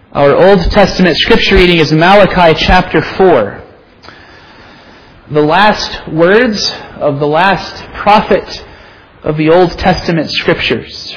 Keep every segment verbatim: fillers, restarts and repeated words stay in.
Our Old Testament scripture reading is Malachi chapter four. The last words of the last prophet of the Old Testament scriptures.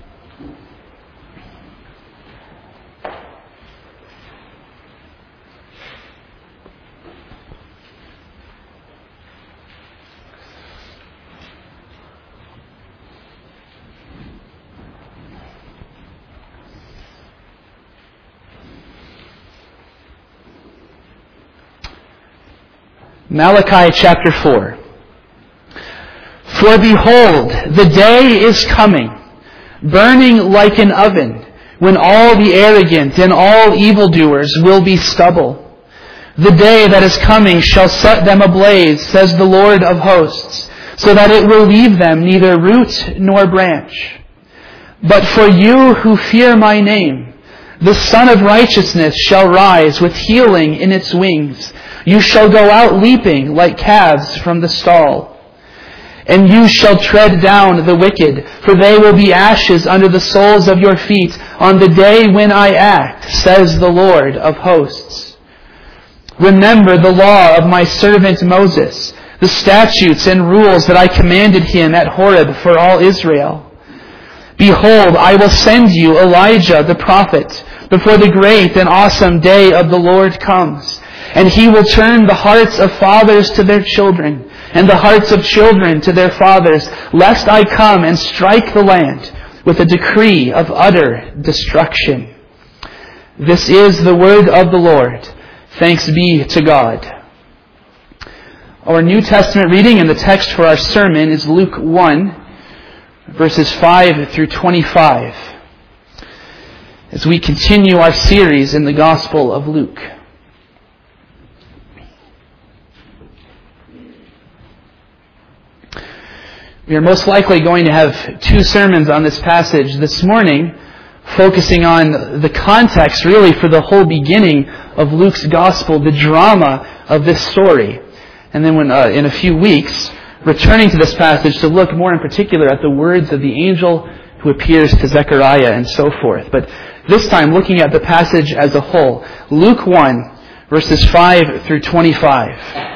Malachi chapter four. For behold, the day is coming, burning like an oven, when all the arrogant and all evildoers will be stubble. The day that is coming shall set them ablaze, says the Lord of hosts, so that it will leave them neither root nor branch. But for you who fear my name, the Son of Righteousness shall rise with healing in its wings. You shall go out leaping like calves from the stall. And you shall tread down the wicked, for they will be ashes under the soles of your feet on the day when I act, says the Lord of hosts. Remember the law of my servant Moses, the statutes and rules that I commanded him at Horeb for all Israel. Behold, I will send you Elijah the prophet before the great and awesome day of the Lord comes. And he will turn the hearts of fathers to their children, and the hearts of children to their fathers, lest I come and strike the land with a decree of utter destruction. This is the word of the Lord. Thanks be to God. Our New Testament reading and the text for our sermon is Luke one, verses five through twenty-five, as we continue our series in the Gospel of Luke. We are most likely going to have two sermons on this passage this morning, focusing on the context really for the whole beginning of Luke's Gospel, the drama of this story. And then when, uh, in a few weeks, returning to this passage to look more in particular at the words of the angel who appears to Zechariah and so forth. But this time looking at the passage as a whole. Luke one, verses five through twenty-five.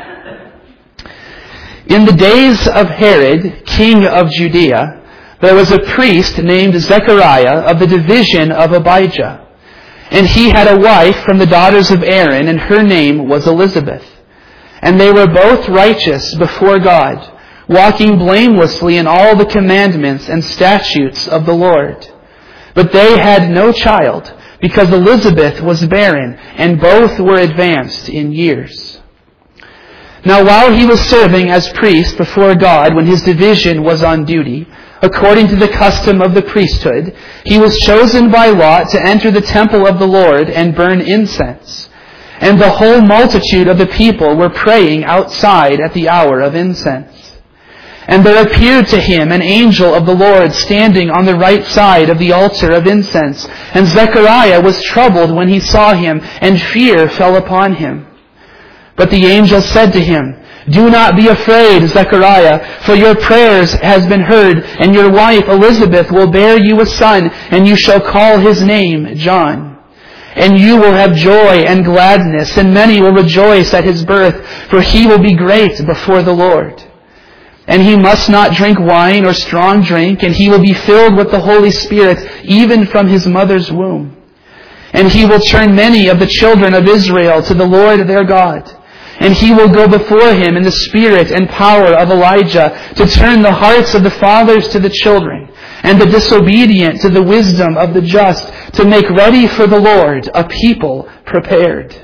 In the days of Herod, king of Judea, there was a priest named Zechariah of the division of Abijah. And he had a wife from the daughters of Aaron, and her name was Elizabeth. And they were both righteous before God, walking blamelessly in all the commandments and statutes of the Lord. But they had no child, because Elizabeth was barren, and both were advanced in years. Now while he was serving as priest before God when his division was on duty, according to the custom of the priesthood, he was chosen by lot to enter the temple of the Lord and burn incense. And the whole multitude of the people were praying outside at the hour of incense. And there appeared to him an angel of the Lord standing on the right side of the altar of incense. And Zechariah was troubled when he saw him, and fear fell upon him. But the angel said to him, Do not be afraid, Zechariah, for your prayers has been heard, and your wife Elizabeth will bear you a son, and you shall call his name John. And you will have joy and gladness, and many will rejoice at his birth, for he will be great before the Lord. And he must not drink wine or strong drink, and he will be filled with the Holy Spirit, even from his mother's womb. And he will turn many of the children of Israel to the Lord their God. And he will go before him in the spirit and power of Elijah to turn the hearts of the fathers to the children, and the disobedient to the wisdom of the just, to make ready for the Lord a people prepared.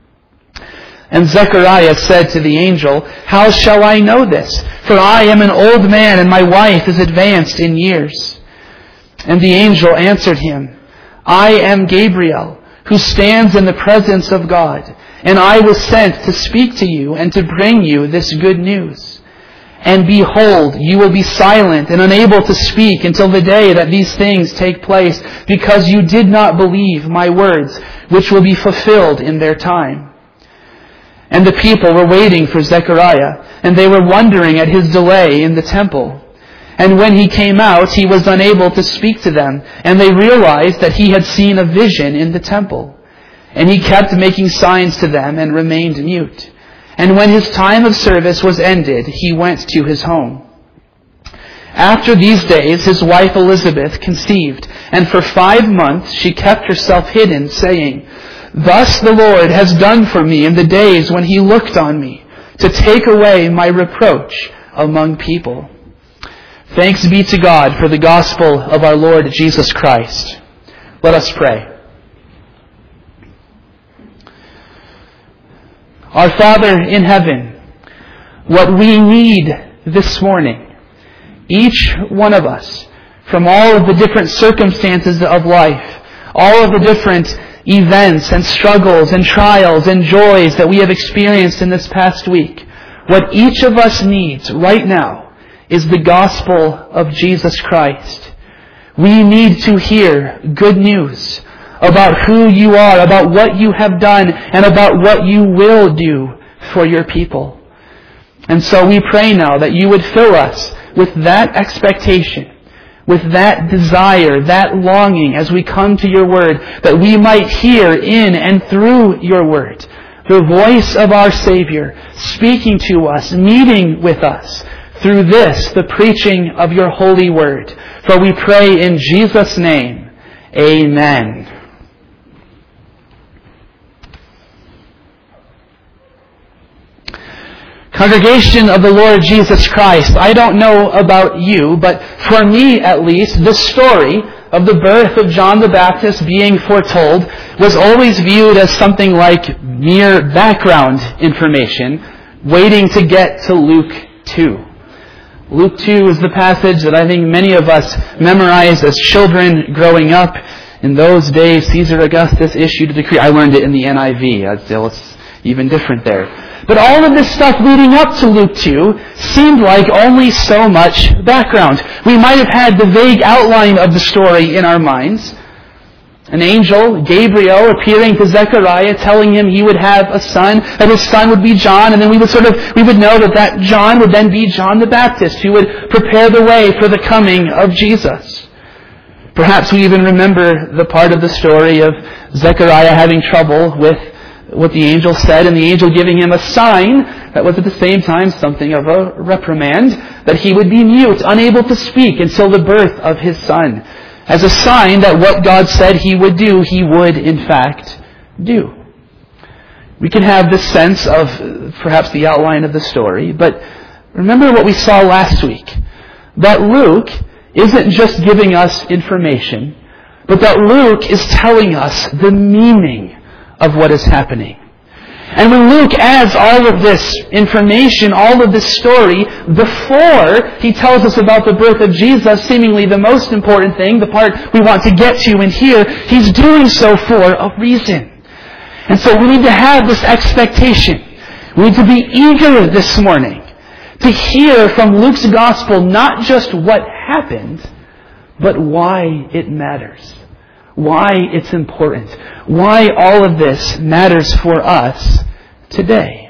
And Zechariah said to the angel, How shall I know this? For I am an old man, and my wife is advanced in years. And the angel answered him, I am Gabriel, who stands in the presence of God. And I was sent to speak to you and to bring you this good news. And behold, you will be silent and unable to speak until the day that these things take place, because you did not believe my words, which will be fulfilled in their time. And the people were waiting for Zechariah, and they were wondering at his delay in the temple. And when he came out, he was unable to speak to them, and they realized that he had seen a vision in the temple. And he kept making signs to them and remained mute. And when his time of service was ended, he went to his home. After these days, his wife Elizabeth conceived, and for five months she kept herself hidden, saying, "Thus the Lord has done for me in the days when he looked on me, to take away my reproach among people." Thanks be to God for the gospel of our Lord Jesus Christ. Let us pray. Our Father in heaven, what we need this morning, each one of us, from all of the different circumstances of life, all of the different events and struggles and trials and joys that we have experienced in this past week, what each of us needs right now is the gospel of Jesus Christ. We need to hear good news about who you are, about what you have done, and about what you will do for your people. And so we pray now that you would fill us with that expectation, with that desire, that longing as we come to your word, that we might hear in and through your word the voice of our Savior speaking to us, meeting with us through this, the preaching of your holy word. For we pray in Jesus' name, amen. Congregation of the Lord Jesus Christ, I don't know about you, but for me at least, the story of the birth of John the Baptist being foretold was always viewed as something like mere background information, waiting to get to Luke two. Luke two is the passage that I think many of us memorized as children growing up. In those days, Caesar Augustus issued a decree. I learned it in the N I V. I'd say it's even different there. But all of this stuff leading up to Luke two seemed like only so much background. We might have had the vague outline of the story in our minds. An angel, Gabriel, appearing to Zechariah, telling him he would have a son, that his son would be John, and then we would sort of, we would know that that John would then be John the Baptist, who would prepare the way for the coming of Jesus. Perhaps we even remember the part of the story of Zechariah having trouble with what the angel said, and the angel giving him a sign that was at the same time something of a reprimand, that he would be mute, unable to speak until the birth of his son, as a sign that what God said he would do, he would in fact do. We can have this sense of perhaps the outline of the story, but remember what we saw last week, that Luke isn't just giving us information, but that Luke is telling us the meaning of what is happening. And when Luke adds all of this information, all of this story, before he tells us about the birth of Jesus, seemingly the most important thing, the part we want to get to and hear, he's doing so for a reason. And so we need to have this expectation. We need to be eager this morning to hear from Luke's gospel not just what happened, but why it matters. Why it's important. Why all of this matters for us today.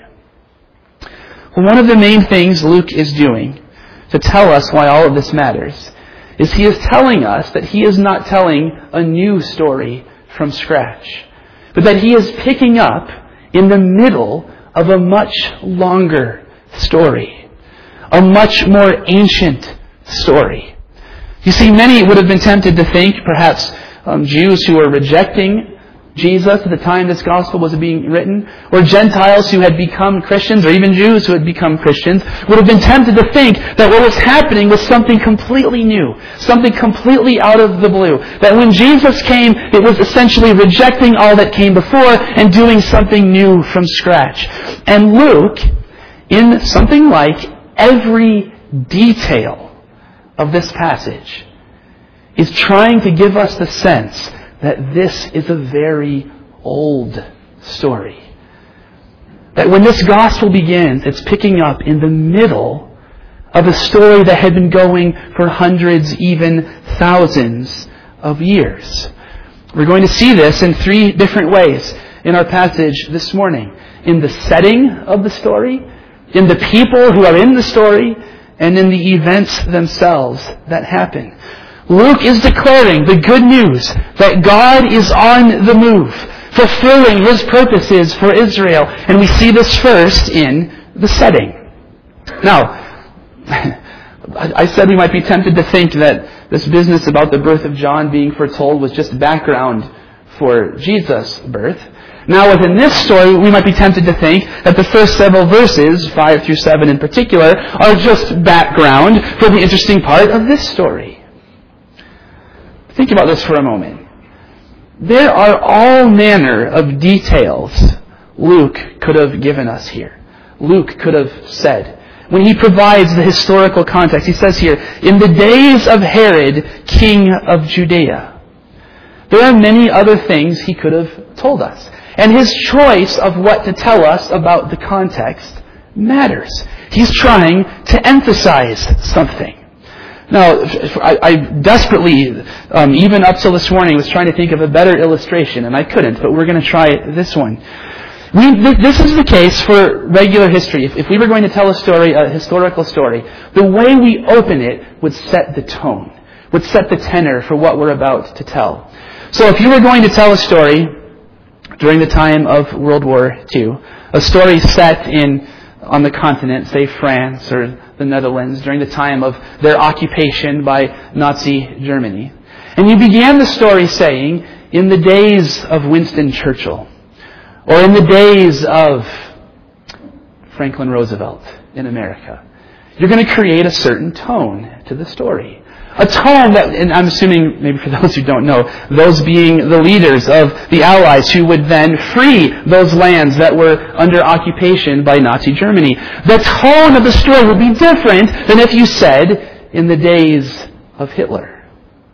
Well, one of the main things Luke is doing to tell us why all of this matters is he is telling us that he is not telling a new story from scratch, but that he is picking up in the middle of a much longer story, a much more ancient story. You see, many would have been tempted to think, perhaps Um, Jews who were rejecting Jesus at the time this gospel was being written, or Gentiles who had become Christians, or even Jews who had become Christians, would have been tempted to think that what was happening was something completely new, something completely out of the blue. That when Jesus came, it was essentially rejecting all that came before and doing something new from scratch. And Luke, in something like every detail of this passage, is trying to give us the sense that this is a very old story. That when this gospel begins, it's picking up in the middle of a story that had been going for hundreds, even thousands of years. We're going to see this in three different ways in our passage this morning. In the setting of the story, in the people who are in the story, and in the events themselves that happen. Luke is declaring the good news that God is on the move, fulfilling His purposes for Israel. And we see this first in the setting. Now, I said we might be tempted to think that this business about the birth of John being foretold was just background for Jesus' birth. Now, within this story, we might be tempted to think that the first several verses, five through seven in particular, are just background for the interesting part of this story. Think about this for a moment. There are all manner of details Luke could have given us here. Luke could have said. When he provides the historical context, he says here, in the days of Herod, king of Judea. There are many other things he could have told us. And his choice of what to tell us about the context matters. He's trying to emphasize something. Now, I, I desperately, um, even up till this morning, was trying to think of a better illustration, and I couldn't, but we're going to try this one. We, this is the case for regular history. If, if we were going to tell a story, a historical story, the way we open it would set the tone, would set the tenor for what we're about to tell. So if you were going to tell a story during the time of World War Two, a story set in on the continent, say France or the Netherlands, during the time of their occupation by Nazi Germany, and you began the story saying, in the days of Winston Churchill, or in the days of Franklin Roosevelt in America, you're going to create a certain tone to the story. A tone that, and I'm assuming, maybe for those who don't know, those being the leaders of the Allies who would then free those lands that were under occupation by Nazi Germany. The tone of the story would be different than if you said, in the days of Hitler.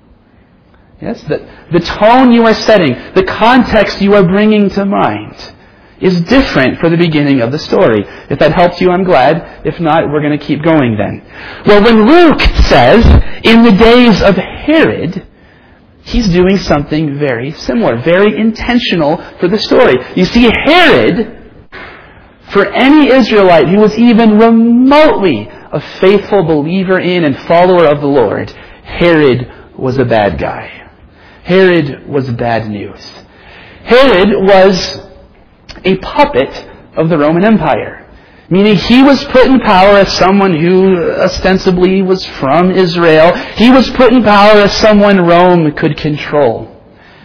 Yes, the, the tone you are setting, the context you are bringing to mind is different for the beginning of the story. If that helps you, I'm glad. If not, we're going to keep going then. Well, when Luke says, in the days of Herod, he's doing something very similar, very intentional for the story. You see, Herod, for any Israelite who was even remotely a faithful believer in and follower of the Lord, Herod was a bad guy. Herod was bad news. Herod was a puppet of the Roman Empire. Meaning he was put in power as someone who ostensibly was from Israel. He was put in power as someone Rome could control.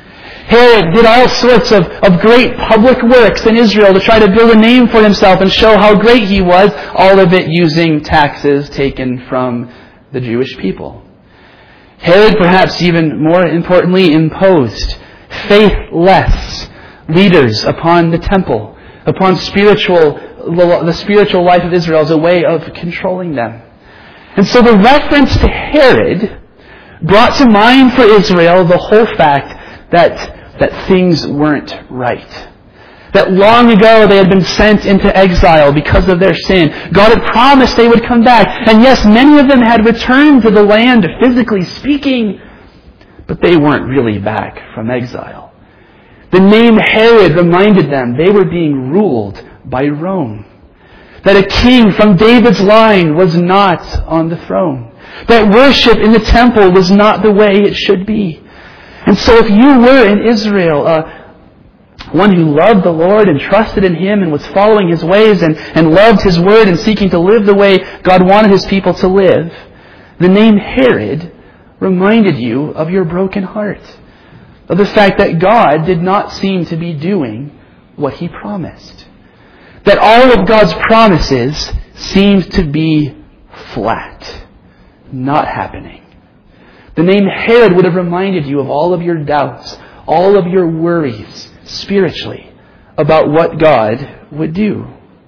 Herod did all sorts of, of great public works in Israel to try to build a name for himself and show how great he was, all of it using taxes taken from the Jewish people. Herod, perhaps even more importantly, imposed faithless leaders upon the temple, upon spiritual, the spiritual life of Israel as a way of controlling them. And so the reference to Herod brought to mind for Israel the whole fact that, that things weren't right. That long ago they had been sent into exile because of their sin. God had promised they would come back. And yes, many of them had returned to the land, physically speaking, but they weren't really back from exile. The name Herod reminded them they were being ruled by Rome. That a king from David's line was not on the throne. That worship in the temple was not the way it should be. And so if you were in Israel, uh, one who loved the Lord and trusted in Him and was following His ways and, and loved His word and seeking to live the way God wanted His people to live, the name Herod reminded you of your broken heart. Of the fact that God did not seem to be doing what He promised. That all of God's promises seemed to be flat, not happening. The name Herod would have reminded you of all of your doubts, all of your worries spiritually about what God would do.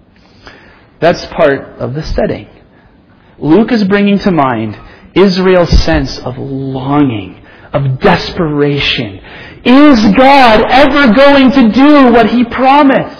That's part of the setting. Luke is bringing to mind Israel's sense of longing, of desperation. Is God ever going to do what He promised?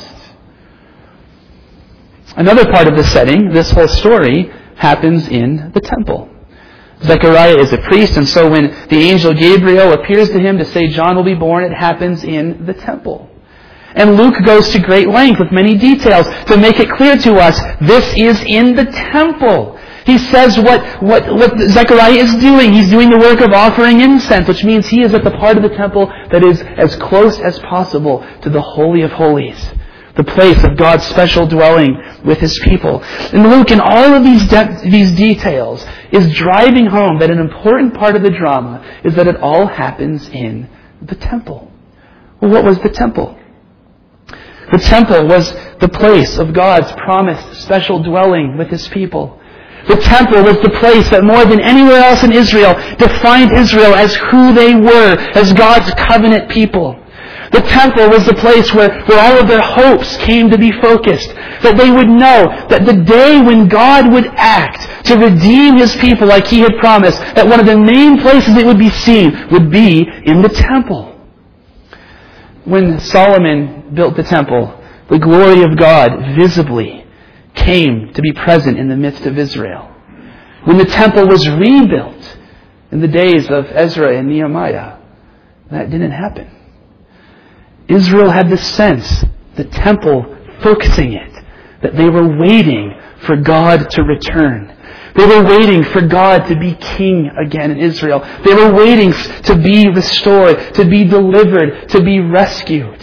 Another part of the setting, this whole story, happens in the temple. Zechariah is a priest, and so when the angel Gabriel appears to him to say John will be born, it happens in the temple. And Luke goes to great length with many details to make it clear to us this is in the temple. He says what, what, what Zechariah is doing. He's doing the work of offering incense, which means he is at the part of the temple that is as close as possible to the Holy of Holies, the place of God's special dwelling with His people. And Luke, in all of these de- these details, is driving home that an important part of the drama is that it all happens in the temple. Well, what was the temple? The temple was the place of God's promised special dwelling with His people. The temple was the place that more than anywhere else in Israel defined Israel as who they were, as God's covenant people. The temple was the place where, where all of their hopes came to be focused. That they would know that the day when God would act to redeem His people like He had promised, that one of the main places it would be seen would be in the temple. When Solomon built the temple, the glory of God visibly came to be present in the midst of Israel. When the temple was rebuilt in the days of Ezra and Nehemiah, that didn't happen. Israel had the sense, the temple focusing it, that they were waiting for God to return. They were waiting for God to be king again in Israel. They were waiting to be restored, to be delivered, to be rescued.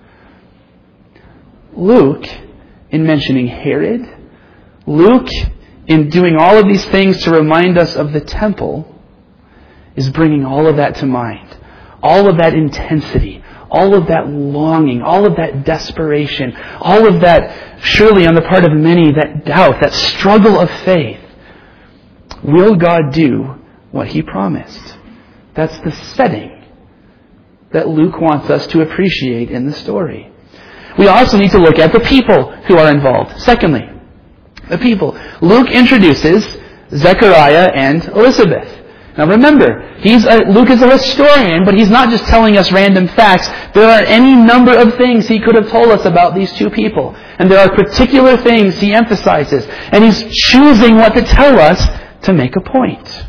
Luke, in mentioning Herod, Luke, in doing all of these things to remind us of the temple, is bringing all of that to mind. All of that intensity, all of that longing, all of that desperation, all of that, surely on the part of many, that doubt, that struggle of faith. Will God do what He promised? That's the setting that Luke wants us to appreciate in the story. We also need to look at the people who are involved. Secondly, the people. Luke introduces Zechariah and Elizabeth. Now remember, he's a, Luke is a historian, but he's not just telling us random facts. There are any number of things he could have told us about these two people. And there are particular things he emphasizes. And he's choosing what to tell us to make a point.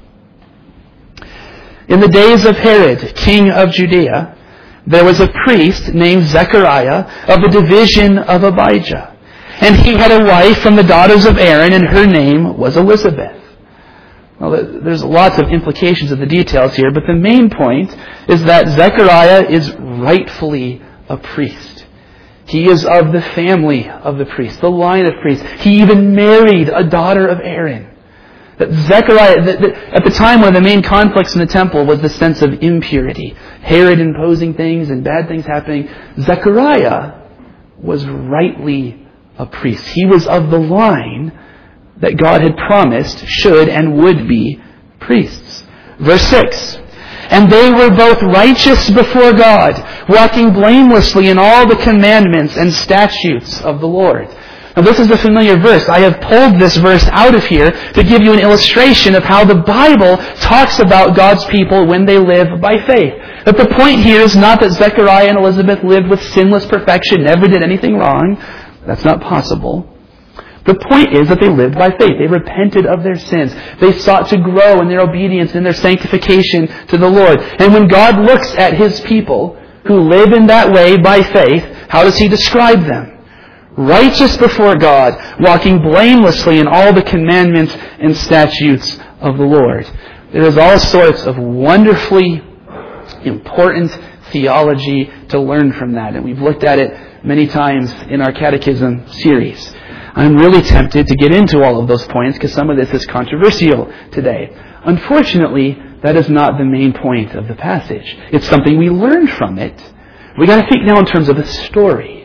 In the days of Herod, king of Judea, there was a priest named Zechariah of the division of Abijah. And he had a wife from the daughters of Aaron, and her name was Elizabeth. Well, there's lots of implications of the details here, but the main point is that Zechariah is rightfully a priest. He is of the family of the priest, the line of priests. He even married a daughter of Aaron. That Zechariah, that, that at the time, one of the main conflicts in the temple was the sense of impurity. Herod imposing things and bad things happening. Zechariah was rightly a priest. He was of the line that God had promised should and would be priests. Verse six. And they were both righteous before God, walking blamelessly in all the commandments and statutes of the Lord. Now this is a familiar verse. I have pulled this verse out of here to give you an illustration of how the Bible talks about God's people when they live by faith. But the point here is not that Zechariah and Elizabeth lived with sinless perfection, never did anything wrong. That's not possible. The point is that they lived by faith. They repented of their sins. They sought to grow in their obedience and their sanctification to the Lord. And when God looks at His people who live in that way by faith, how does He describe them? Righteous before God, walking blamelessly in all the commandments and statutes of the Lord. There is all sorts of wonderfully important theology to learn from that. And we've looked at it many times in our catechism series. I'm really tempted to get into all of those points because some of this is controversial today. Unfortunately, that is not the main point of the passage. It's something we learn from it. We got to think now in terms of the story.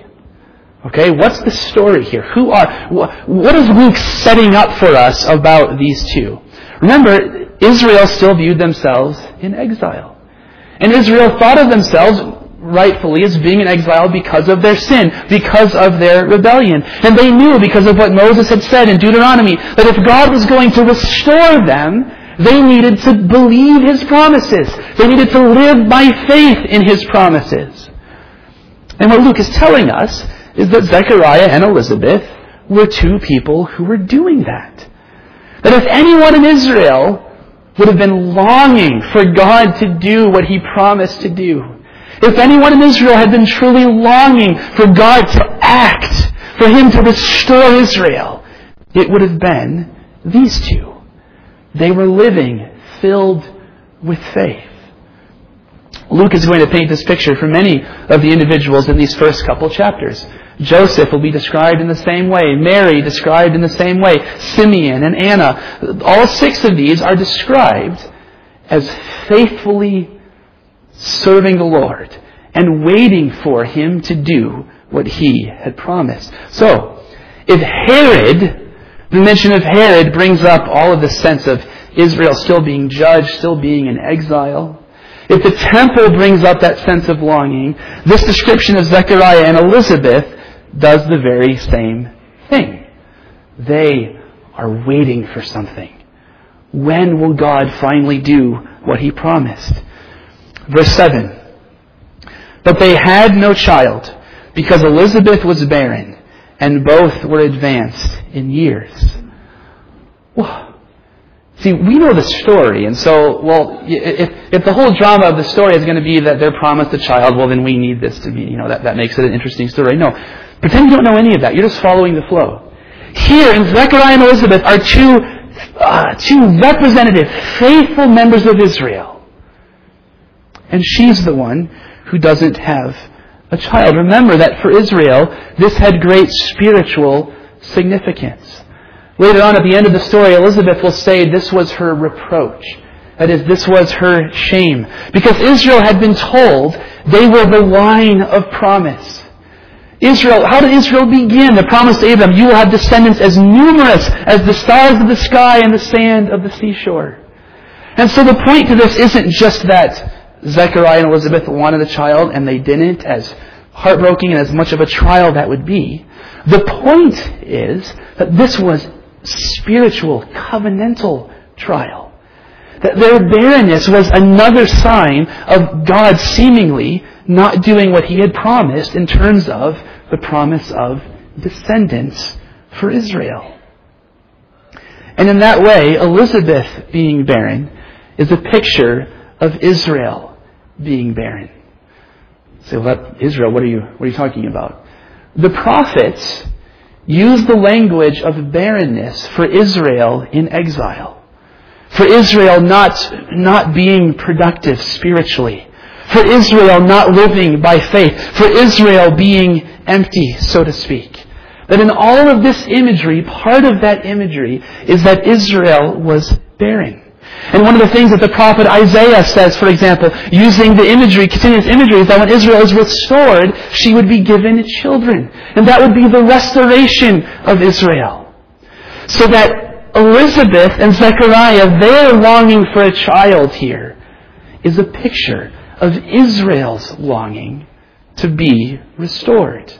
Okay, what's the story here? Who are, what is Luke setting up for us about these two? Remember, Israel still viewed themselves in exile. And Israel thought of themselves rightfully as being in exile because of their sin, because of their rebellion. And they knew, because of what Moses had said in Deuteronomy, that if God was going to restore them, they needed to believe His promises. They needed to live by faith in His promises. And what Luke is telling us is that Zechariah and Elizabeth were two people who were doing that. That if anyone in Israel would have been longing for God to do what He promised to do, if anyone in Israel had been truly longing for God to act, for Him to restore Israel, it would have been these two. They were living filled with faith. Luke is going to paint this picture for many of the individuals in these first couple chapters. Joseph will be described in the same way. Mary described in the same way. Simeon and Anna. All six of these are described as faithfully serving the Lord and waiting for Him to do what He had promised. So, if Herod, the mention of Herod brings up all of the sense of Israel still being judged, still being in exile. If the temple brings up that sense of longing, this description of Zechariah and Elizabeth does the very same thing. They are waiting for something. When will God finally do what He promised? Verse seven. But they had no child, because Elizabeth was barren, and both were advanced in years. Well, see, we know the story, and so, well, if, if the whole drama of the story is going to be that they're promised a child, well, then we need this to be, you know, that, that makes it an interesting story. No. Pretend you don't know any of that. You're just following the flow. Here, in Zechariah and Elizabeth, are two, uh, two representative, faithful members of Israel. And she's the one who doesn't have a child. Remember that for Israel, this had great spiritual significance. Later on at the end of the story, Elizabeth will say this was her reproach. That is, this was her shame. Because Israel had been told they were the line of promise. Israel, how did Israel begin? The promise to Abraham, you will have descendants as numerous as the stars of the sky and the sand of the seashore. And so the point to this isn't just that Zechariah and Elizabeth wanted a child and they didn't, as heartbreaking and as much of a trial that would be. The point is that this was spiritual, covenantal trial. That their barrenness was another sign of God seemingly not doing what He had promised in terms of the promise of descendants for Israel. And in that way, Elizabeth being barren is a picture of Israel being barren. You say, well, that, Israel, what are you, what are you talking about? The prophets use the language of barrenness for Israel in exile. For Israel not, not being productive spiritually. For Israel not living by faith. For Israel being empty, so to speak. That in all of this imagery, part of that imagery is that Israel was barren. And one of the things that the prophet Isaiah says, for example, using the imagery, continuous imagery, is that when Israel is restored, she would be given children. And that would be the restoration of Israel. So that Elizabeth and Zechariah, their longing for a child here, is a picture of Israel's longing to be restored.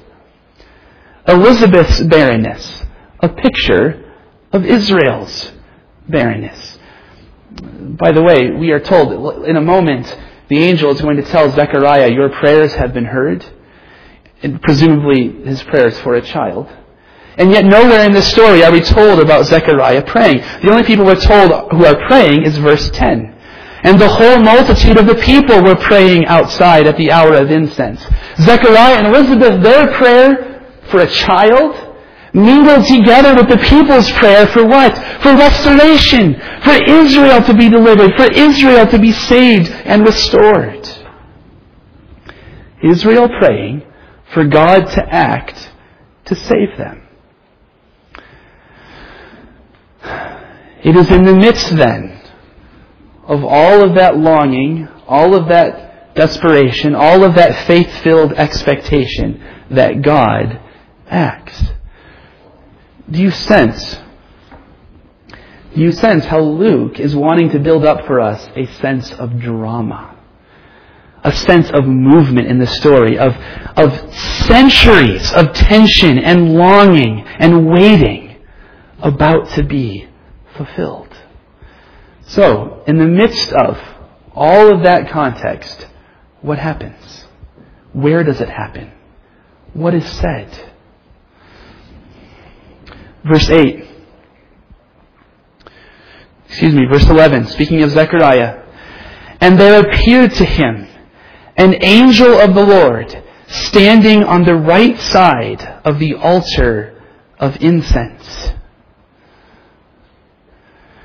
Elizabeth's barrenness, a picture of Israel's barrenness. By the way, we are told in a moment the angel is going to tell Zechariah, your prayers have been heard. And presumably his prayers for a child. And yet nowhere in this story are we told about Zechariah praying. The only people we're told who are praying is verse ten. And the whole multitude of the people were praying outside at the hour of incense. Zechariah and Elizabeth, their prayer for a child, mingled together with the people's prayer for what? For restoration. For Israel to be delivered. For Israel to be saved and restored. Israel praying for God to act to save them. It is in the midst then of all of that longing, all of that desperation, all of that faith-filled expectation that God acts. Do you sense, do you sense how Luke is wanting to build up for us a sense of drama? A sense of movement in the story, of, of centuries of tension and longing and waiting about to be fulfilled. So, in the midst of all of that context, what happens? Where does it happen? What is said? Verse eight. Excuse me, verse eleven, speaking of Zechariah. And there appeared to him an angel of the Lord standing on the right side of the altar of incense.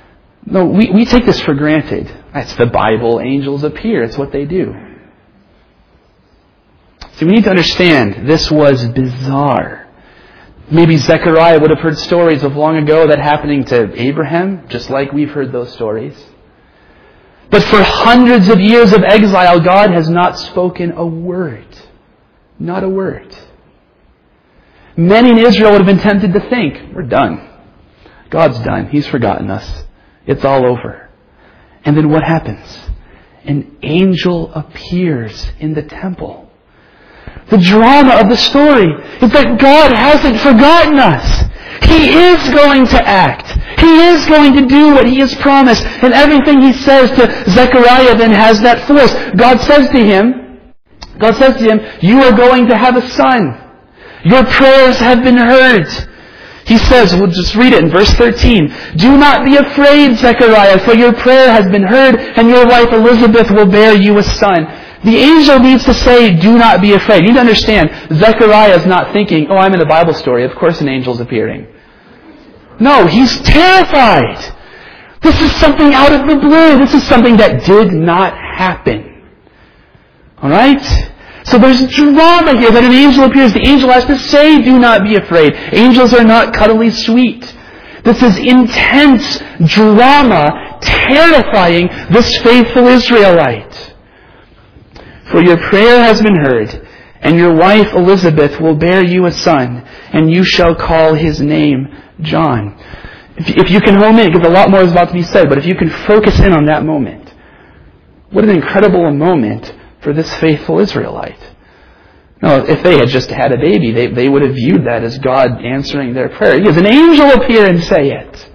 No, we, we take this for granted. It's the Bible. Angels appear. It's what they do. See, we need to understand this was bizarre. Maybe Zechariah would have heard stories of long ago that happening to Abraham, just like we've heard those stories. But for hundreds of years of exile, God has not spoken a word. Not a word. Many in Israel would have been tempted to think, we're done. God's done. He's forgotten us. It's all over. And then what happens? An angel appears in the temple. The drama of the story is that God hasn't forgotten us. He is going to act. He is going to do what He has promised. And everything He says to Zechariah then has that force. God says to him, God says to him, you are going to have a son. Your prayers have been heard. He says, we'll just read it in verse thirteen. Do not be afraid, Zechariah, for your prayer has been heard, and your wife Elizabeth will bear you a son. The angel needs to say, do not be afraid. You need to understand, Zechariah is not thinking, oh, I'm in a Bible story. Of course an angel's appearing. No, he's terrified. This is something out of the blue. This is something that did not happen. Alright? So there's drama here that an angel appears. The angel has to say, do not be afraid. Angels are not cuddly sweet. This is intense drama, terrifying this faithful Israelite. For your prayer has been heard, and your wife Elizabeth will bear you a son, and you shall call his name John. If you can home in, because a lot more is about to be said, but if you can focus in on that moment, what an incredible moment for this faithful Israelite. No, if they had just had a baby, they, they would have viewed that as God answering their prayer. He has an angel appear and say it.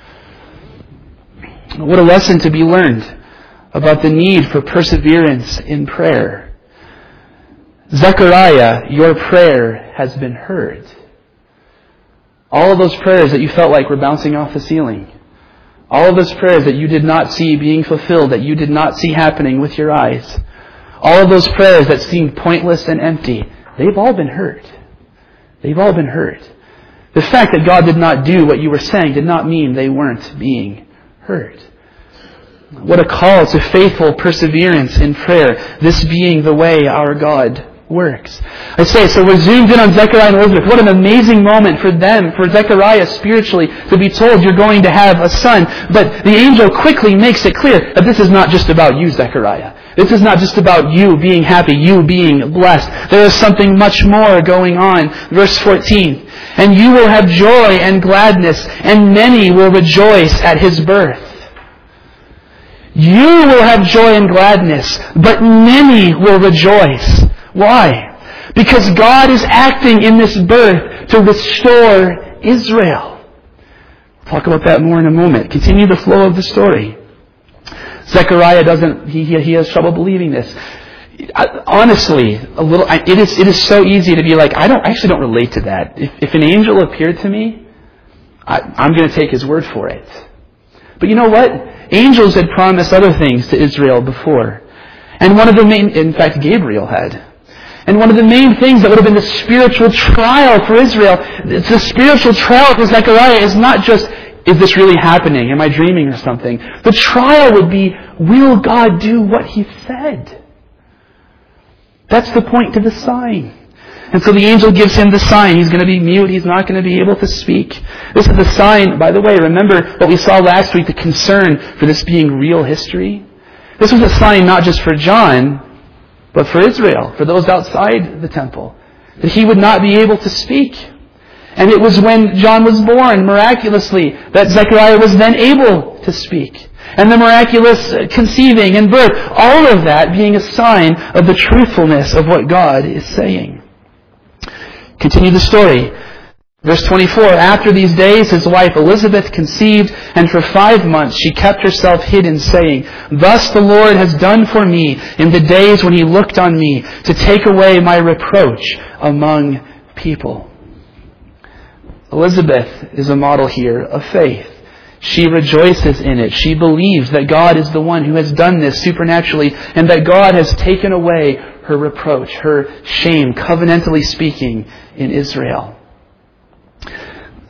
What a lesson to be learned about the need for perseverance in prayer. Zechariah, your prayer has been heard. All of those prayers that you felt like were bouncing off the ceiling, all of those prayers that you did not see being fulfilled, that you did not see happening with your eyes, all of those prayers that seemed pointless and empty, they've all been heard. They've all been heard. The fact that God did not do what you were saying did not mean they weren't being heard. What a call to faithful perseverance in prayer, this being the way our God works. I say, so we're zoomed in on Zechariah and Elizabeth. What an amazing moment for them, for Zechariah spiritually, to be told you're going to have a son. But the angel quickly makes it clear that this is not just about you, Zechariah. This is not just about you being happy, you being blessed. There is something much more going on. Verse fourteen. And you will have joy and gladness, and many will rejoice at his birth. You will have joy and gladness, but many will rejoice. Why? Because God is acting in this birth to restore Israel. We'll talk about that more in a moment. Continue the flow of the story. Zechariah doesn't, he, he has trouble believing this. Honestly, a little, it is, it is so easy to be like, I don't, I actually don't relate to that. If, if an angel appeared to me, I, I'm going to take his word for it. But you know what? Angels had promised other things to Israel before. And one of the main, in fact, Gabriel had. And one of the main things that would have been the spiritual trial for Israel, the spiritual trial for Zechariah is not just, is this really happening? Am I dreaming or something? The trial would be, will God do what He said? That's the point to the sign. And so the angel gives him the sign. He's going to be mute. He's not going to be able to speak. This is the sign, by the way, remember what we saw last week, the concern for this being real history? This was a sign not just for John, but for Israel, for those outside the temple, that he would not be able to speak. And it was when John was born, miraculously, that Zechariah was then able to speak. And the miraculous conceiving and birth, all of that being a sign of the truthfulness of what God is saying. Continue the story. Verse twenty-four, after these days his wife Elizabeth conceived, and for five months she kept herself hidden, saying, Thus the Lord has done for me in the days when He looked on me to take away my reproach among people. Elizabeth is a model here of faith. She rejoices in it. She believes that God is the one who has done this supernaturally, and that God has taken away her reproach, her shame, covenantally speaking, in Israel.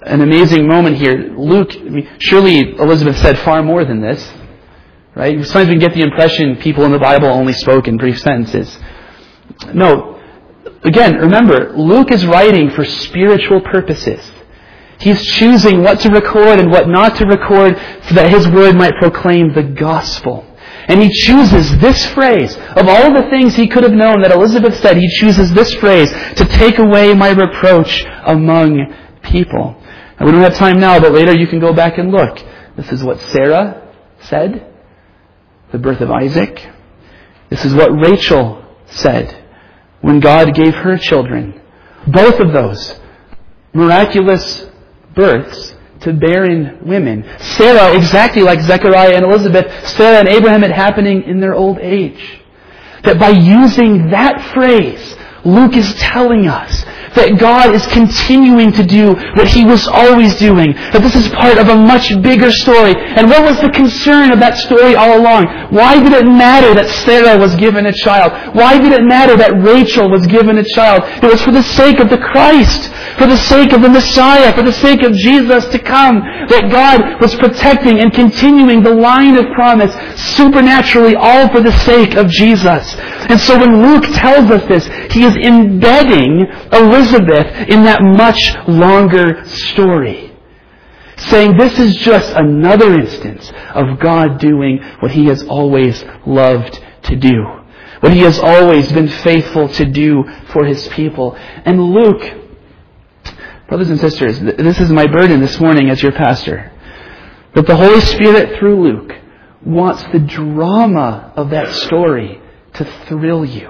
an amazing moment here. Luke, I mean, surely Elizabeth said far more than this, right? Sometimes we can get the impression people in the Bible only spoke in brief sentences. No, again, remember, Luke is writing for spiritual purposes. He's choosing what to record and what not to record so that his word might proclaim the gospel. And he chooses this phrase. Of all the things he could have known that Elizabeth said, he chooses this phrase to take away my reproach among people. And we don't have time now, but later you can go back and look. This is what Sarah said, the birth of Isaac. This is what Rachel said when God gave her children. Both of those miraculous births to barren women. Sarah, exactly like Zechariah and Elizabeth, Sarah and Abraham, it happening in their old age. That by using that phrase, Luke is telling us that God is continuing to do what He was always doing. That this is part of a much bigger story. And what was the concern of that story all along? Why did it matter that Sarah was given a child? Why did it matter that Rachel was given a child? It was for the sake of the Christ, for the sake of the Messiah, for the sake of Jesus to come, that God was protecting and continuing the line of promise supernaturally, all for the sake of Jesus. And so when Luke tells us this, he is embedding Elizabeth in that much longer story, saying this is just another instance of God doing what He has always loved to do, what He has always been faithful to do for His people. And Luke, brothers and sisters, this is my burden this morning as your pastor, that the Holy Spirit through Luke wants the drama of that story to thrill you.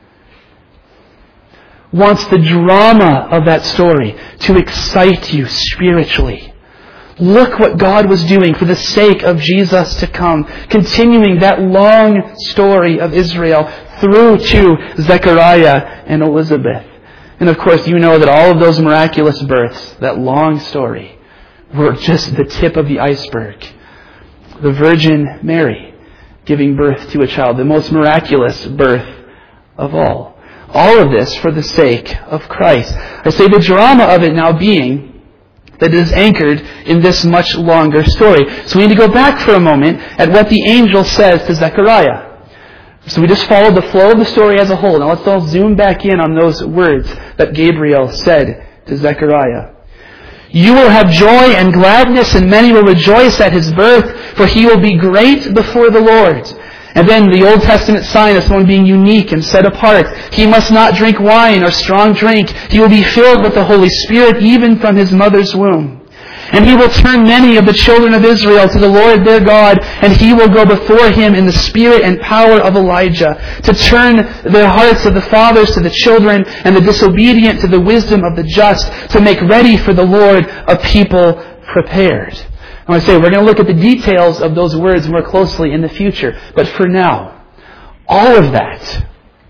Wants the drama of that story to excite you spiritually. Look what God was doing for the sake of Jesus to come, continuing that long story of Israel through to Zechariah and Elizabeth. And of course, you know that all of those miraculous births, that long story, were just the tip of the iceberg. The Virgin Mary giving birth to a child, the most miraculous birth of all. All of this for the sake of Christ. I say the drama of it now being that it is anchored in this much longer story. So we need to go back for a moment at what the angel says to Zechariah. So we just followed the flow of the story as a whole. Now let's all zoom back in on those words that Gabriel said to Zechariah. You will have joy and gladness, and many will rejoice at his birth, for he will be great before the Lord. And then the Old Testament sign of someone being unique and set apart. He must not drink wine or strong drink. He will be filled with the Holy Spirit even from his mother's womb. And he will turn many of the children of Israel to the Lord their God, and he will go before him in the spirit and power of Elijah, to turn the hearts of the fathers to the children, and the disobedient to the wisdom of the just, to make ready for the Lord a people prepared. I want to say we're going to look at the details of those words more closely in the future. But for now, all of that,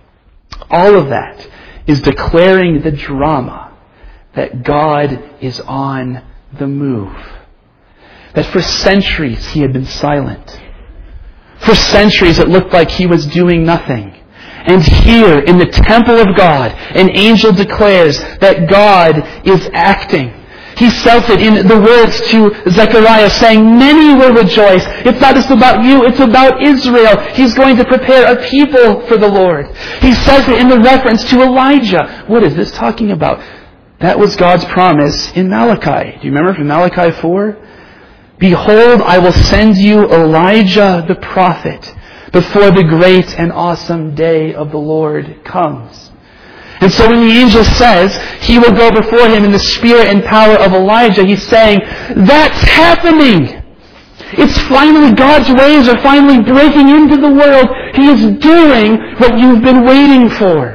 all of that is declaring the drama that God is on the move. That for centuries He had been silent. For centuries it looked like He was doing nothing. And here in the temple of God, an angel declares that God is acting. He says it in the words to Zechariah, saying, many will rejoice. It's not just about you, it's about Israel. He's going to prepare a people for the Lord. He says it in the reference to Elijah. What is this talking about? That was God's promise in Malachi. Do you remember from Malachi four? Behold, I will send you Elijah the prophet before the great and awesome day of the Lord comes. And so when the angel says he will go before him in the spirit and power of Elijah, he's saying, that's happening. It's finally, God's ways are finally breaking into the world. He is doing what you've been waiting for.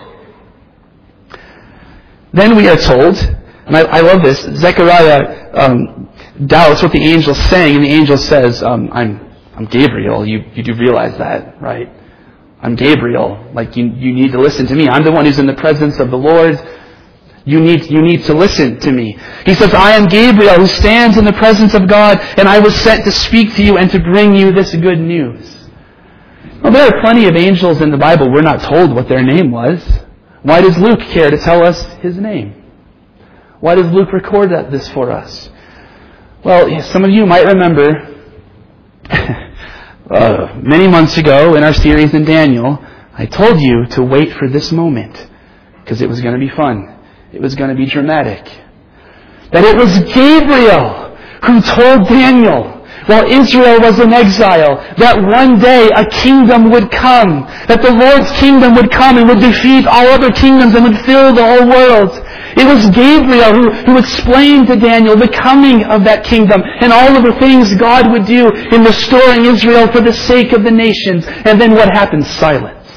Then we are told, and I, I love this, Zechariah um, doubts what the angel's saying, and the angel says, um, I'm, I'm Gabriel. You, you do realize that, right? I'm Gabriel. Like, you, you need to listen to me. I'm the one who's in the presence of the Lord. You need, you need to listen to me. He says, I am Gabriel who stands in the presence of God, and I was sent to speak to you and to bring you this good news. Well, there are plenty of angels in the Bible. We're not told what their name was. Why does Luke care to tell us his name? Why does Luke record that, this for us? Well, some of you might remember uh, many months ago in our series in Daniel, I told you to wait for this moment because it was going to be fun. It was going to be dramatic. That it was Gabriel who told Daniel, while Israel was in exile, that one day a kingdom would come, that the Lord's kingdom would come and would defeat all other kingdoms and would fill the whole world. It was Gabriel who, who explained to Daniel the coming of that kingdom and all of the things God would do in restoring Israel for the sake of the nations. And then what happened? Silence.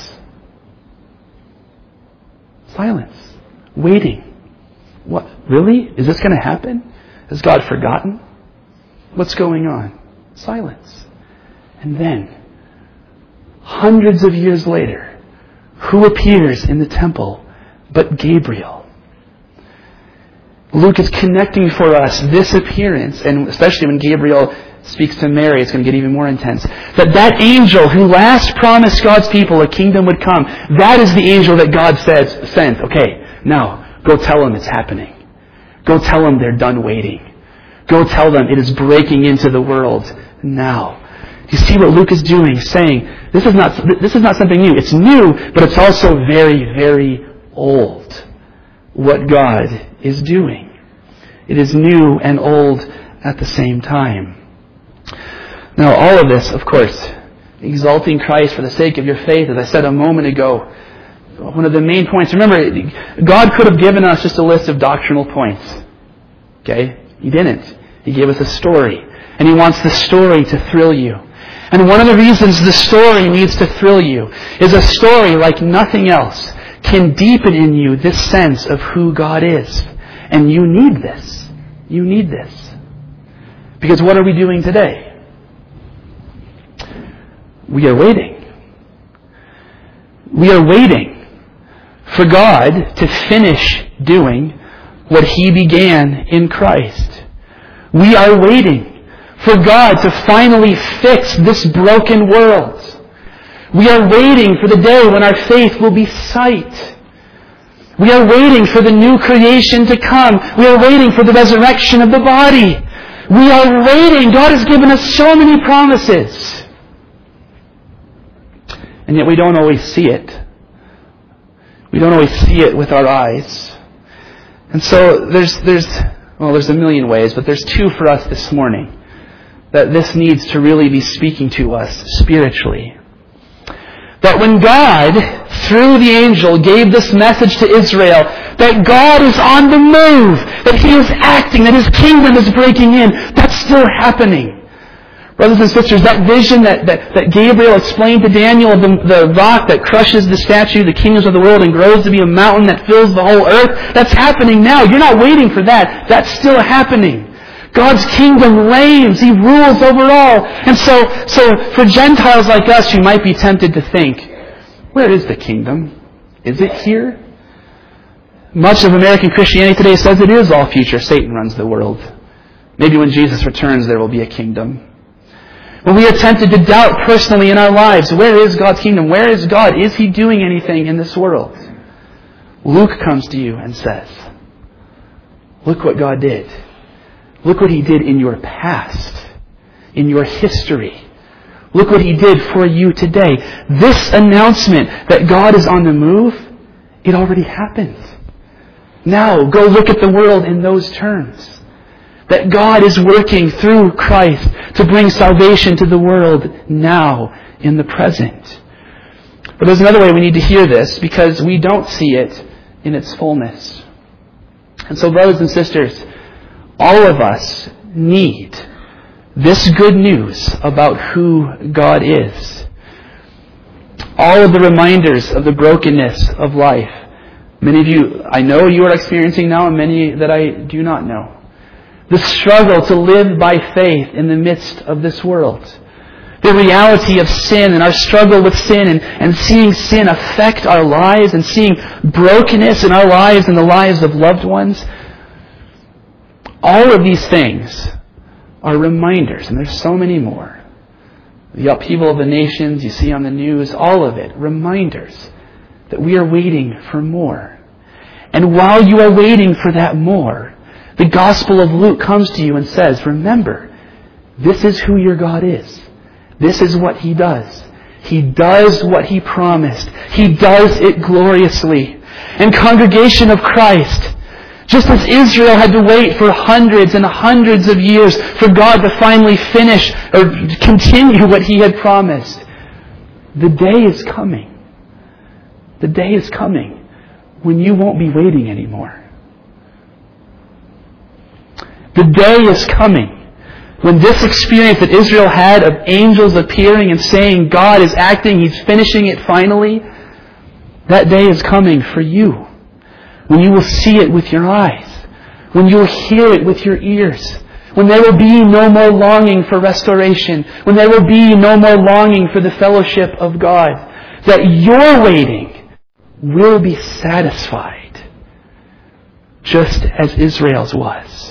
Silence. Waiting. What? Really? Is this going to happen? Has God forgotten? What's going on? Silence. And then, hundreds of years later, who appears in the temple but Gabriel? Luke is connecting for us this appearance, and especially when Gabriel speaks to Mary, it's going to get even more intense. That that angel who last promised God's people a kingdom would come, that is the angel that God says, sent. Okay, now, go tell them it's happening. Go tell them they're done waiting. Go tell them it is breaking into the world now. You see what Luke is doing, saying, this is not this is not something new. It's new, but it's also very, very old. What God is doing. It is new and old at the same time. Now, all of this, of course, exalting Christ for the sake of your faith, as I said a moment ago, one of the main points. Remember, God could have given us just a list of doctrinal points. Okay? He didn't. He gave us a story. And He wants the story to thrill you. And one of the reasons the story needs to thrill you is a story like nothing else can deepen in you this sense of who God is. And you need this. You need this. Because what are we doing today? We are waiting. We are waiting for God to finish doing what He began in Christ. We are waiting for God to finally fix this broken world. We are waiting for the day when our faith will be sight. We are waiting for the new creation to come. We are waiting for the resurrection of the body. We are waiting. God has given us so many promises. And yet we don't always see it. We don't always see it with our eyes. And so there's, there's, well, there's a million ways, but there's two for us this morning that this needs to really be speaking to us spiritually. That when God, through the angel, gave this message to Israel, that God is on the move, that He is acting, that His kingdom is breaking in, that's still happening. Brothers and sisters, that vision that, that, that Gabriel explained to Daniel of the, the rock that crushes the statue, the kingdoms of the world, and grows to be a mountain that fills the whole earth, that's happening now. You're not waiting for that. That's still happening. God's kingdom reigns. He rules over all. And so, so for Gentiles like us who might be tempted to think, where is the kingdom? Is it here? Much of American Christianity today says it is all future. Satan runs the world. Maybe when Jesus returns there will be a kingdom. When we are tempted to doubt personally in our lives, where is God's kingdom? Where is God? Is He doing anything in this world? Luke comes to you and says, look what God did. Look what He did in your past, in your history. Look what He did for you today. This announcement that God is on the move, it already happened. Now, go look at the world in those terms. That God is working through Christ to bring salvation to the world now, in the present. But there's another way we need to hear this, because we don't see it in its fullness. And so, brothers and sisters, all of us need this good news about who God is. All of the reminders of the brokenness of life. Many of you, I know you are experiencing now, and many that I do not know. The struggle to live by faith in the midst of this world. The reality of sin and our struggle with sin and, and seeing sin affect our lives and seeing brokenness in our lives and the lives of loved ones. All of these things are reminders, and there's so many more. The upheaval of the nations you see on the news, all of it, reminders that we are waiting for more. And while you are waiting for that more, The Gospel of Luke comes to you and says, remember, this is who your God is. This is what He does. He does what He promised. He does it gloriously. And congregation of Christ, just as Israel had to wait for hundreds and hundreds of years for God to finally finish or continue what He had promised, the day is coming. The day is coming when you won't be waiting anymore. The day is coming when this experience that Israel had of angels appearing and saying God is acting, He's finishing it finally, that day is coming for you. When you will see it with your eyes. When you will hear it with your ears. When there will be no more longing for restoration. When there will be no more longing for the fellowship of God. That your waiting will be satisfied. Just as Israel's was.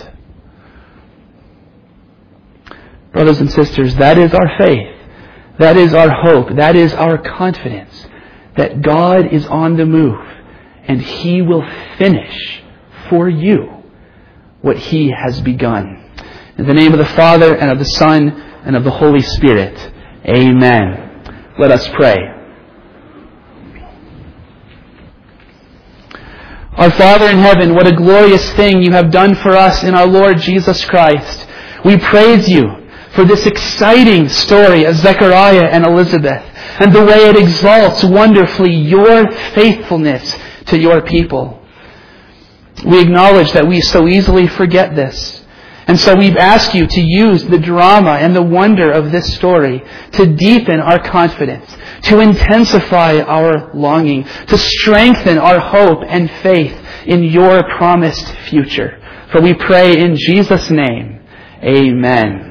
Brothers and sisters, that is our faith. That is our hope. That is our confidence. That God is on the move. And He will finish for you what He has begun. In the name of the Father, and of the Son, and of the Holy Spirit. Amen. Let us pray. Our Father in heaven, what a glorious thing You have done for us in our Lord Jesus Christ. We praise You for this exciting story of Zechariah and Elizabeth, and the way it exalts wonderfully Your faithfulness to Your people. We acknowledge that we so easily forget this. And so we've asked You to use the drama and the wonder of this story to deepen our confidence, to intensify our longing, to strengthen our hope and faith in Your promised future. For we pray in Jesus' name, amen.